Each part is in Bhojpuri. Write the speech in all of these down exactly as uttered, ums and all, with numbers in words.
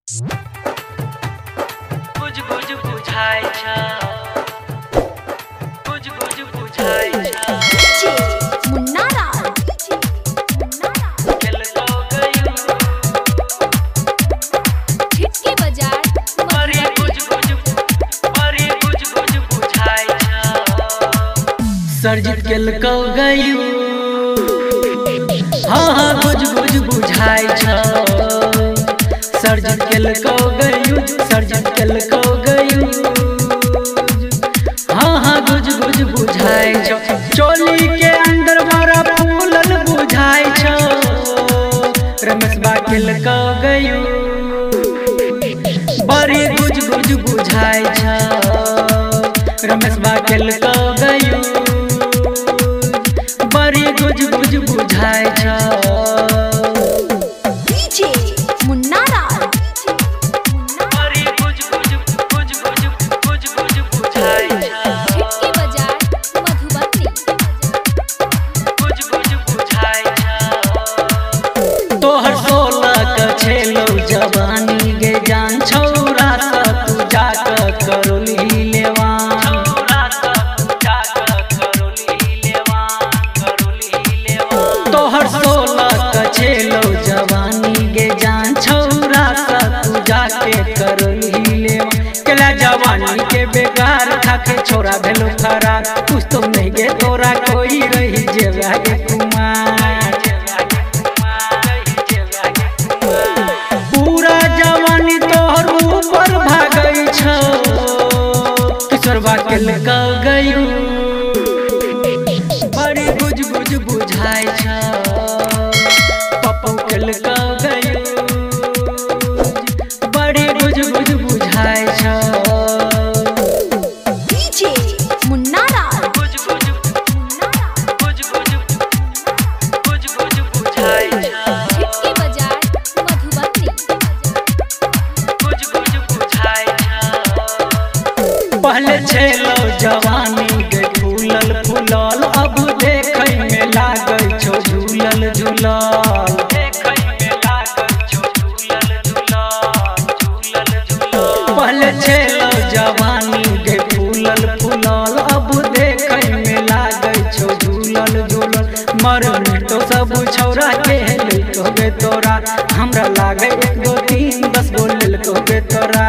कुछ कुछ बुझाय छ कुछ कुछ बुझाय छ मुन्ना राज चल तो गयो झिटके बाजार अरे कुछ कुछ अरे कुछ कुछ बुझाय छ सर्जित केल को गयो हाँ हाँ कुछ कुछ बुझाय छ सर्जित केल को गयो सर्जित केल को गयो हाँ हाँ गुज गुज बुझाय छ चोली के अंदर मारा फूलल बुझाय छ रमेश बा केल को गयो बड़ी गुज गुज बुझाय छ रमेश बा केल को गयो बड़ी गुज गुज बुझाय छ जवानी गे जान छौरा सा तू जाकर करोली लेवान छौरा सा तू जाकर करोली लेवान करोली लेवान तोहर सोलह का छेलो जवानी गे जान छौरा सा तू जाके करोली लेवान केला जवानी के बेकार खाके छोरा भेलो खराब कुछ तो नहीं गे तोरा कोई रही जेवा गे कुमार केल को गयो बड़ी गुज गुज बुझाय छ पप्पू केल को गयो बड़ी गुज गुज बुझाय छ डीजे मुन्ना राज गुज गुज गुज गुज गुज गुज बुझाय छ झिटके बाजार मधुबनी गुज गुज बुझाय छ पहले छेलो जवानी गे फूलल फूलल अब देखै में लागै छौ झूलल झूलल देखै में लागै छौ झूलल झूलल झूलल झूलल पहले छेलो जवानी गे फूलल फूलल अब देखै में लागै छौ झूलल झूलल मरन तो सब छौरा के ले तो गे तोरा हमरा लागै एक दो तीन दस गो लेल को गे तोरा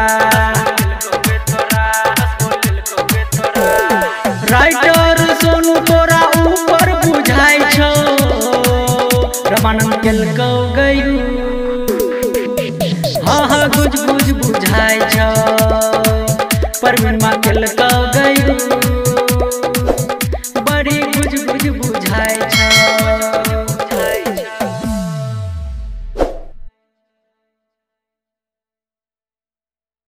राइटर सोनू तोरा ऊपर बुझाय छ रमानंद केल को गयो हाँ हाँ गुज गुज बुझाय छ परवीन मा केल को गयो।